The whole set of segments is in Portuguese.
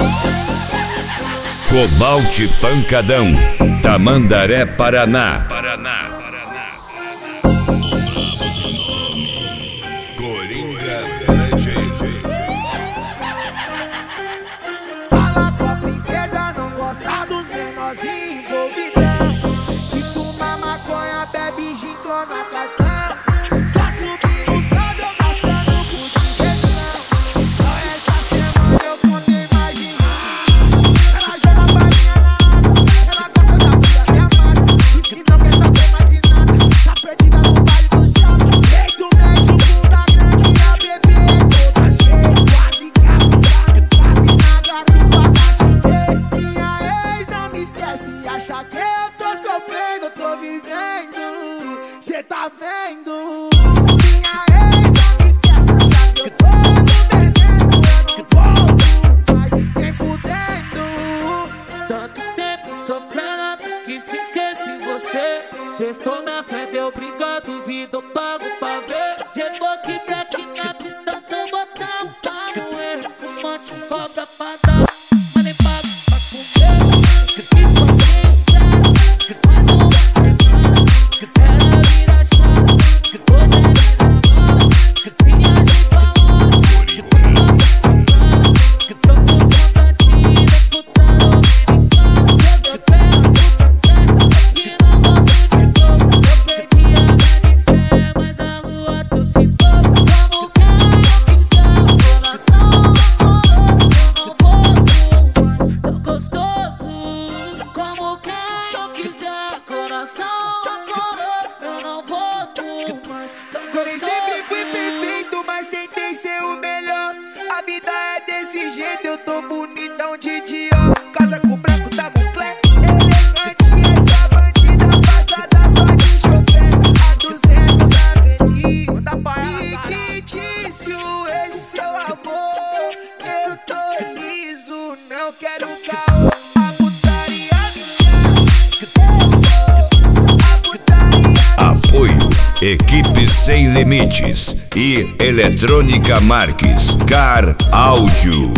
Cobalt Pancadão, Tamandaré, Paraná. Coringa DJ. Fala com a princesa, não gosta dos menorzinhos envolvidão, que fuma maconha, bebe gin, na cação. Só subir o saldo, eu gastando por diversão. Só essa semana eu contei mais de mim. Ela joga balinha na água, ela gosta da vida que amada. Diz que não quer saber mais de nada, tá perdida no baile do shopping. Feito médio, bunda grande, a bebê é toda cheia. Quase que a bunda não cabe na garupa da XT. Minha ex não me esquece, acha que eu tô sofrendo, eu tô vivendo. Cê tá vendo? Minha ex não me esquece, acha que eu tô vendendo. Eu não volto mais, nem fudendo. Tanto tempo sofrendo até que esqueci você. Testou minha fé, deu briga, duvido, eu pago pra ver. Chegou aqui pra aqui na pista, tô botando tá no erro. Um monte de cobra pra dar, mas nem pago pra comer. Que fiz pra quem sério, mais uma semana. Ela vira chave, hoje é minha bola. Viagem pra longe, que tô com os contatinhos, putando americano. Eu peço aqui na volta de novo. Eu perdi a minha fé, mas a rua tô sintomo. Como quem eu quiser, o coração namorou. Eu não volto mais, tão gostoso. Como quem eu quiser, coração namorou. Eu não volto mais, tão Eu nem sempre fui gostoso. perfeito, mas tentei ser o melhor. A vida é desse jeito, eu tô bonitão de Dior. Casa com branco da Moncler, elegante, essa bandida passada só de chofer. A 200 na avenida, fictício esse seu amor. Eu tô liso, não quero caô. A putaria me chama, a putaria. Apoio Equipe Sem Limites e Eletrônica Marques. Car Áudio.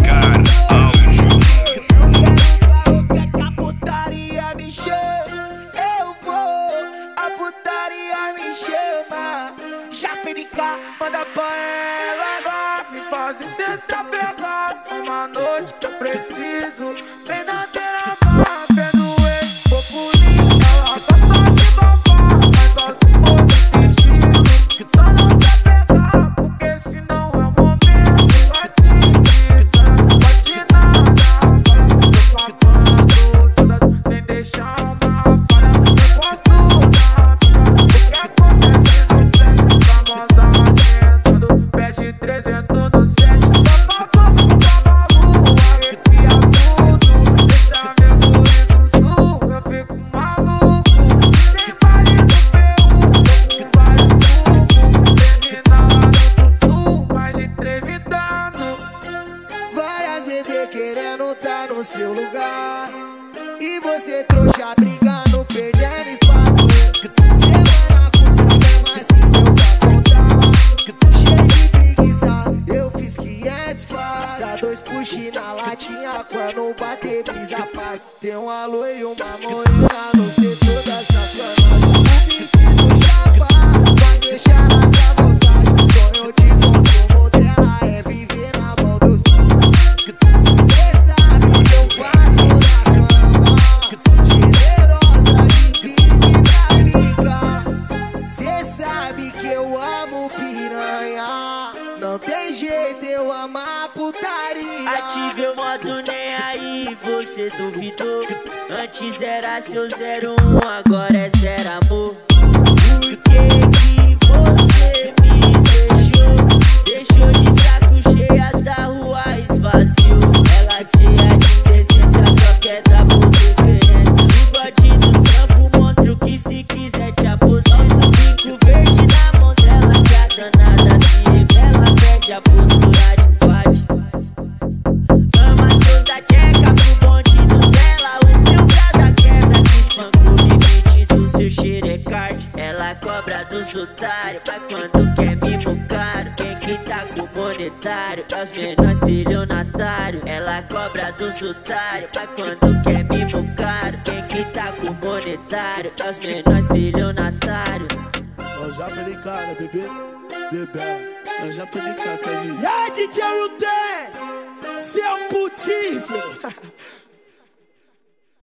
Quer que a putaria me chame? Eu vou, a putaria me chama. Japerica, manda pra ela. Me fazem cê se apegar. Uma noite que eu preciso. Vem na beira-mar, vendo esse populinho. Ela gosta de babar, mas gosta de outro estilo. Só não se apegar, porque senão é o momento. Vai te irritar, vai te nada. Tô papando todas sem deixar uma falha. Eu gosto da amiga. O que acontece no set? Famosa sentando, pede 300 no set. Tô babando, tá maluco, arrepia tudo. Deixa meu riso sul, eu fico maluco. Nem vale no P1, tô com vários tubos. Termina lá no tutu, mais de 3 me dando. Várias bebês querendo tá no seu lugar. E você trouxa brigando, perdendo espaço. Semana curta, quer mais que deu pra contar. Cheio de preguiça, eu fiz 500 faz. Dá 2 push na latinha, quando bater brisa paz. Tem um alô e uma morena no setor da safana. O pique do chapa, vai deixar nessa vontade. Sonho de consumo dela é viver na mão dos. Cê sabe o que eu faço na cama. Generosa, divide pra pica. Cê sabe que eu amo piranha. Não tem jeito, eu amo a putaria. Ativei o modo nem aí, você duvidou. Antes era seu 01, agora é zero amor. Por que que você me deixou? Deixou de saco cheias da rua, esvaziou. Ela cheia de decência, só quer dar boas referências. Bigode dos trampos, monstro que se quiser te aposenta. Bico verde na mão dela, que a danada se revela. Perde a postura de pade. Ama solta tcheca pro bonde do Zela. Os 1000 grau da quebra que espancou o limite do seu xerecard. Ela cobra dos outros. Os menores estelionatário, ela cobra do sultário. Mas quando quer mimo caro, quem que tá com monetário? Os menores estelionatário. Eu já perdi cara, bebê, bebê. Eu já perdi cara, tá vendo? E aí, DJ Ruten, seu putinho, filho.